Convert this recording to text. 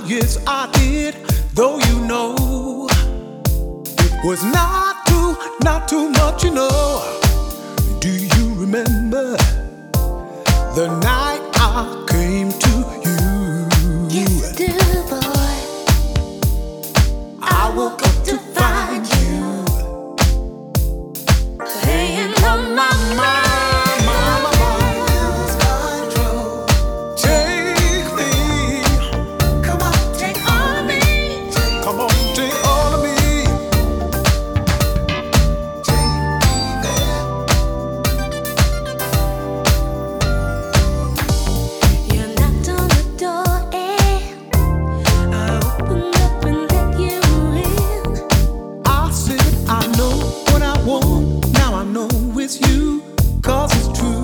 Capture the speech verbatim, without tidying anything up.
Yes, I did, though you know it was not too, not too much, you know. Do you remember the night I came to you? Yes, I do, boy. I woke up to find you Playing on my mind. Now I know it's you, 'cause it's true.